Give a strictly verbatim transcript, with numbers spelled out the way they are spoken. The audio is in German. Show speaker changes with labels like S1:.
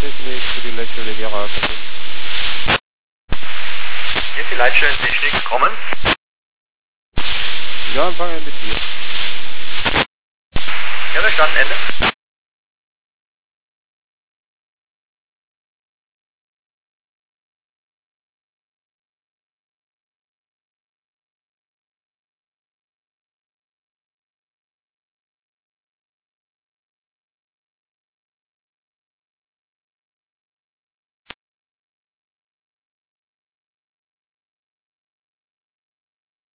S1: Technik für die Leitstelle Gera.
S2: Hier ist die Leitstellentechnik, kommen.
S1: Ja, empfangen mit dir.
S2: Ja, verstanden, Ende.